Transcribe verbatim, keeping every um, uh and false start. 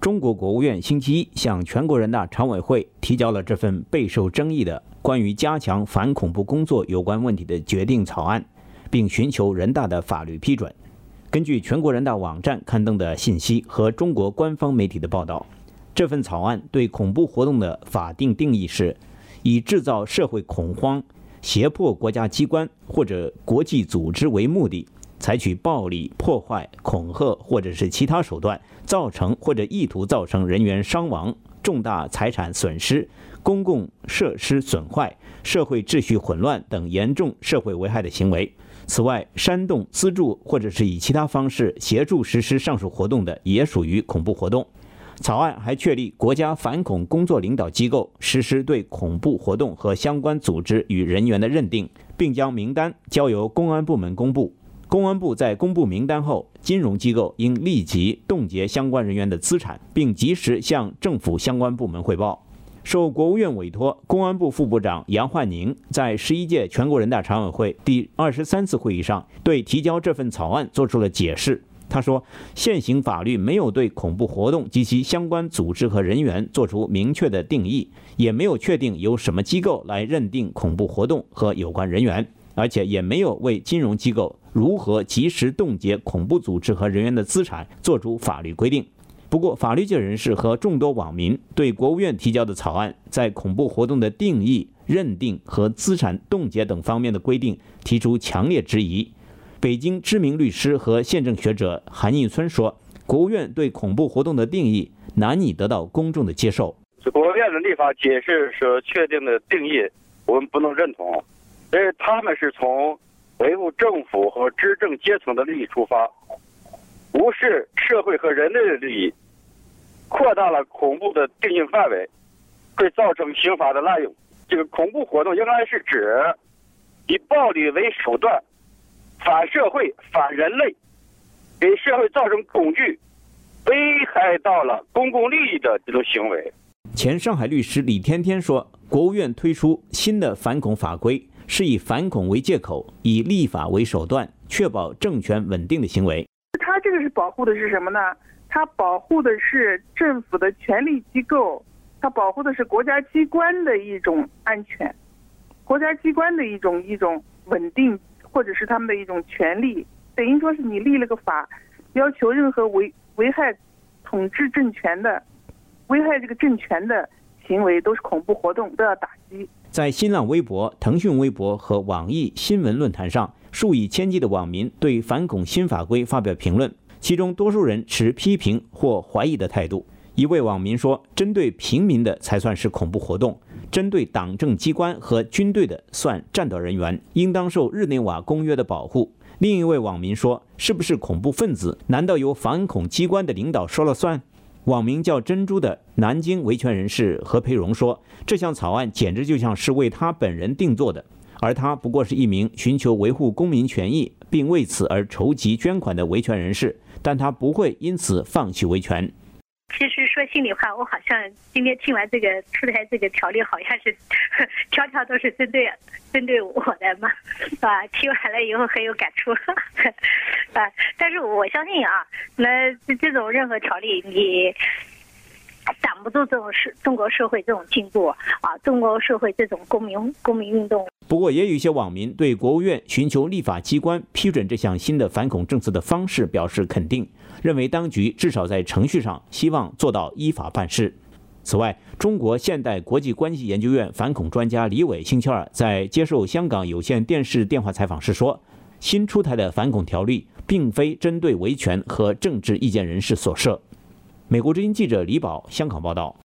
中国国务院星期一向全国人大常委会提交了这份备受争议的关于加强反恐怖工作有关问题的决定草案，并寻求人大的法律批准。根据全国人大网站刊登的信息和中国官方媒体的报道，这份草案对恐怖活动的法定定义是以制造社会恐慌、胁迫国家机关或者国际组织为目的，采取暴力、破坏、恐吓或者是其他手段，造成或者意图造成人员伤亡、重大财产损失、公共设施损坏、社会秩序混乱等严重社会危害的行为。此外，煽动、资助或者是以其他方式协助实施上述活动的，也属于恐怖活动。草案还确立国家反恐工作领导机构实施对恐怖活动和相关组织与人员的认定，并将名单交由公安部门公布。公安部在公布名单后，金融机构应立即冻结相关人员的资产，并及时向政府相关部门汇报。受国务院委托，公安部副部长杨焕宁在十一届全国人大常委会第二十三次会议上对提交这份草案做出了解释。他说，现行法律没有对恐怖活动及其相关组织和人员做出明确的定义，也没有确定由什么机构来认定恐怖活动和有关人员，而且也没有为金融机构如何及时冻结恐怖组织和人员的资产做出法律规定。不过，法律界人士和众多网民对国务院提交的草案在恐怖活动的定义、认定和资产冻结等方面的规定提出强烈质疑。北京知名律师和宪政学者韩义村说，国务院对恐怖活动的定义难以得到公众的接受。 国务院的立法解释所确定的定义，我们不能认同，因为他们是从维护政府和执政阶层的利益出发，无视社会和人类的利益，扩大了恐怖的定义范围，会造成刑法的滥用。这个恐怖活动应该是指以暴力为手段，反社会、反人类，给社会造成恐惧，危害到了公共利益的这种行为。 前上海律师李天天说，国务院推出新的反恐法规，是以反恐为借口，以立法为手段，确保政权稳定的行为。 它这个是保护的是什么呢？它保护的是政府的权力机构，它保护的是国家机关的一种安全，国家机关的一种一种稳定，或者是他们的一种权利。等于说是你立了个法，要求任何危危害统治政权的、危害这个政权的行为都是恐怖活动，都要打击。 在新浪微博、腾讯微博和网易新闻论坛上，数以千计的网民对反恐新法规发表评论，其中多数人持批评或怀疑的态度。一位网民说，针对平民的才算是恐怖活动，针对党政机关和军队的算战斗人员，应当受日内瓦公约的保护。另一位网民说，是不是恐怖分子，难道由反恐机关的领导说了算？网名叫珍珠的南京维权人士何培荣说，这项草案简直就像是为他本人定做的，而他不过是一名寻求维护公民权益并为此而筹集捐款的维权人士，但他不会因此放弃维权。 其实说心里话，我好像今天听完这个出台这个条例，好像是条条都是针对针对我的嘛，啊，听完了以后很有感触，啊，但是我相信啊，那这种任何条例你挡不住这种社中国社会这种进步啊，中国社会这种公民公民运动。 不过，也有一些网民对国务院寻求立法机关批准这项新的反恐政策的方式表示肯定，认为当局至少在程序上希望做到依法办事。此外，中国现代国际关系研究院反恐专家李伟星期二在接受香港有线电视电话采访时说，新出台的反恐条例并非针对维权和政治意见人士所设。美国之音记者李宝香港报道。